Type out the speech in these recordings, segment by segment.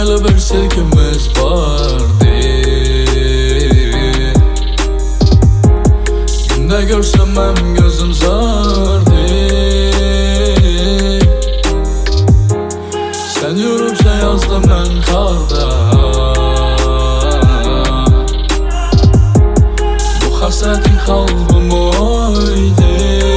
Böyle bir sevgimiz vardı. Günde görsem benim gözüm zardı. Sen yürüpsen yazdım ben karda. Bu hasretin kalbim oydu.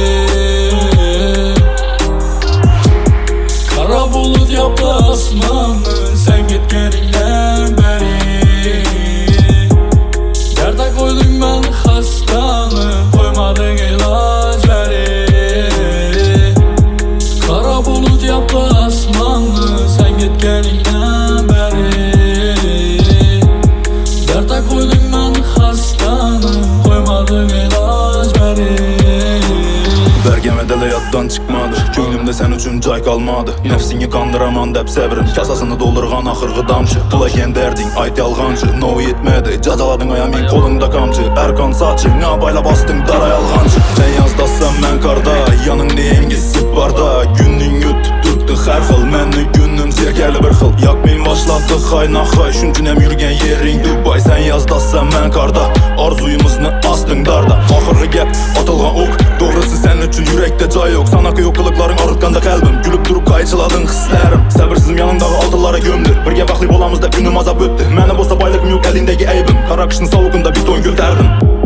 Kara bulut yaptı asmanı sen gitgeninden beri. Derde koydun ben hastanı, koymadın ilaç veri. Kara bulut yaptı asmanı sen gitgeninden beri. Derde koydun ben hastanı, koymadın ilaç veri. Bergemede yaddan çıkmadı. Köynümde sen üçün cay kalmadı. Nefsini kandıraman dep sevrim. Kasasını doldurgan axırgı damcı. Qılaken derdin ayt yalğancı. No yetmedi cacaladın ayamin kolunda kamcı. Erkan saçı ngabayla bastın dara yalğancı. Sen yazdasan ben karda, yanın neyengiz sip barda. Günün yutup durdu her xil, menni günüm zergerli bir xil. Yakmin başladı xaynaqay, şüncünem yürgen yerin Dubai. Sen yazdasan ben karda, arzuyumuzni astın darda. Axırgı gep atılgan ok, doğrusu sen üçün yürekte cay yok. Sanakı yok kılıkların arıtkanda kalbim. Gülüp durup kayıçıladın hislerim. Səbirsizim yanındağı altılara gömdür. Birge baxli bolamızda günüm azap öttü. Mənə bosta baylıqım yok elindeki eybim. Kara kışın savukunda bir ton götərdim.